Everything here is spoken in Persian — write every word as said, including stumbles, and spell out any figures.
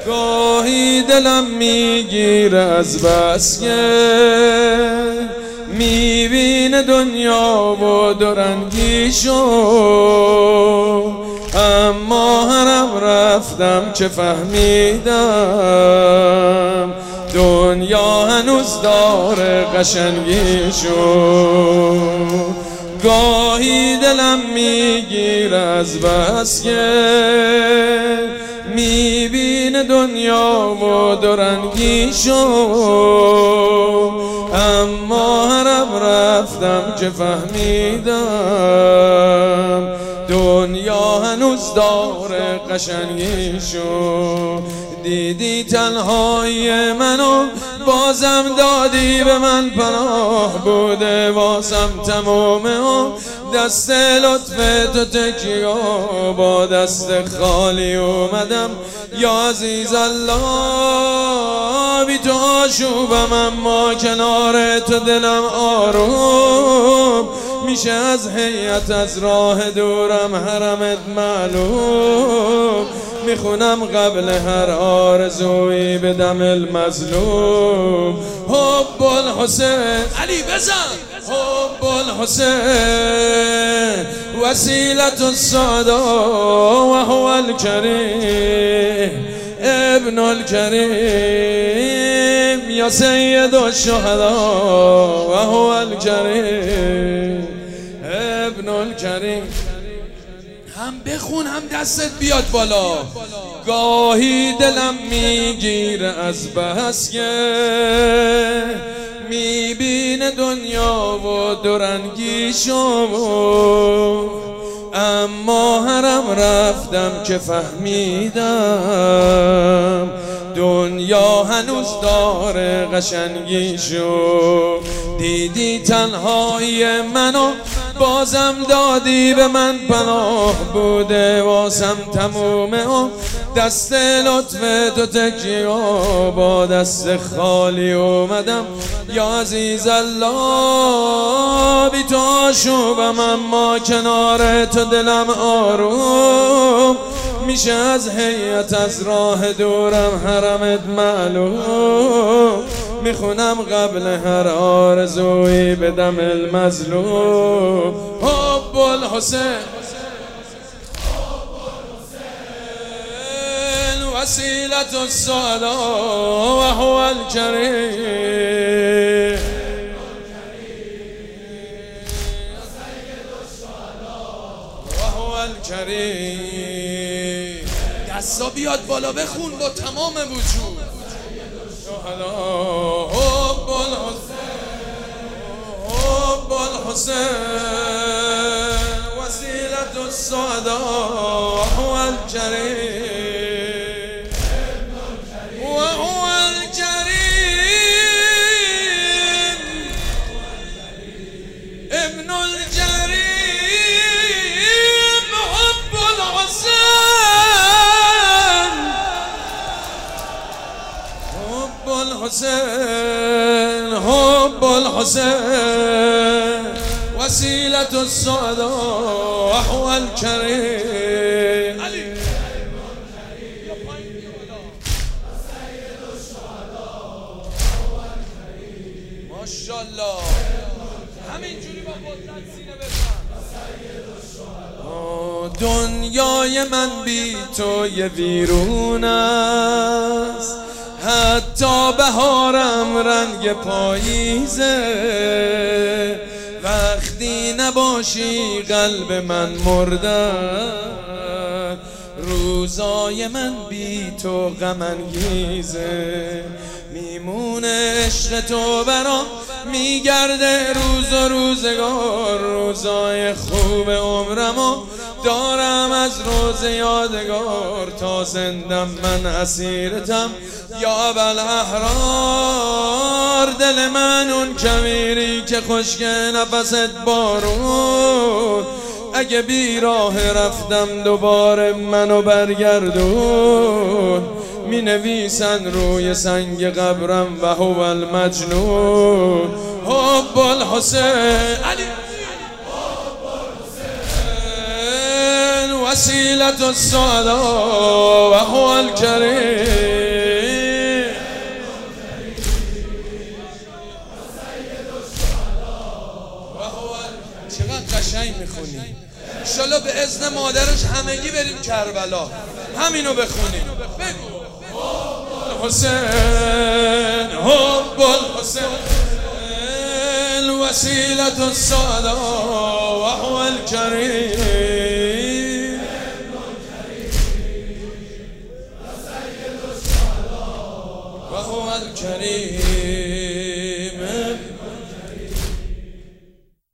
گاهی دلم میگیره از بس که میبینه دنیا و دورنگیشو، اما هرم رفتم که فهمیدم دنیا هنوز داره قشنگیشو. گاهی دلم میگیره از بس که میبینه دنیا و دورنگیشو، اما هرم رفتم که فهمیدم دنیا هنوز داره قشنگیشو. دیدی تنهایی منو بازم دادی به من پناه، بوده واسم تمومه و دست لطف تو تکیه، با دست خالی اومدم یا عزیز الله. بی تو آشوبم اما کنار تو دلم آروم میشه، از هیئت از راه دورم حرمت معلوم. میخونم قبل هر آرزویی به دم المظلوم. حب الحسین علی بزن، حب الحسین وسیلة السعدا و هو الکریم ابن الکریم یا سید الشهدا و هو الکریم ابن الکریم. هم بخون هم دستت بیاد بالا. گاهی دلم میگیره از بس که میبینه دنیا و دورنگیشو، اما هرم رفتم که فهمیدم دنیا هنوز داره قشنگیشو. دیدی تنهایی منو بازم دادی به من پناه، بوده واسم تمومه و دست لطف تو تکیه، با دست خالی اومدم یا عزیز الله. بی تو آشوبم اما کنار تو دلم آروم میشه، از هیئت از راه دورم حرمت معلوم. میخونم قبل هر آرزویی به دم المظلوم. حب الحسین وسیلة السعدا و هو الکریم و هو الکریم. دستا بیاد بالا بخون با تمام وجود. حب الحسین حب الحسین وسیلة السعدا و هو الکریم و هو الکریم ابن الکریم. حب الحسین حب الحسین حب الحسین وسیلة السعدا و هو الکریم. ماشاءالله همینجوری با قدرت سینه بزن. دنیای من بی تو یه ویرون است، حتی بهارم رنگ پاییزه. وقتی نباشی قلب من مرده، روزای من بی تو غم انگیزه. میمونه عشق تو برام میگرده روز و روزگار، روزای خوب عمرمو دارم از روز یادگار. تا زندم من اسیرتم یا ابوالاحرار، دل من اون کویری که خشک نفست بارون. اگه بی راه رفتم دوباره منو برگردون، می نویسن روی سنگ قبرم و هو المجنون. حب الحسین علی حب الحسین وسیلة السعدا و هو الکریم چقدر قشنگ میخونی. انشالله به اذن مادرش همگی بریم کربلا همینو بخونیم. بگو حسین حب الحسین وسیلة الساده و هو الکریم و هو الکریم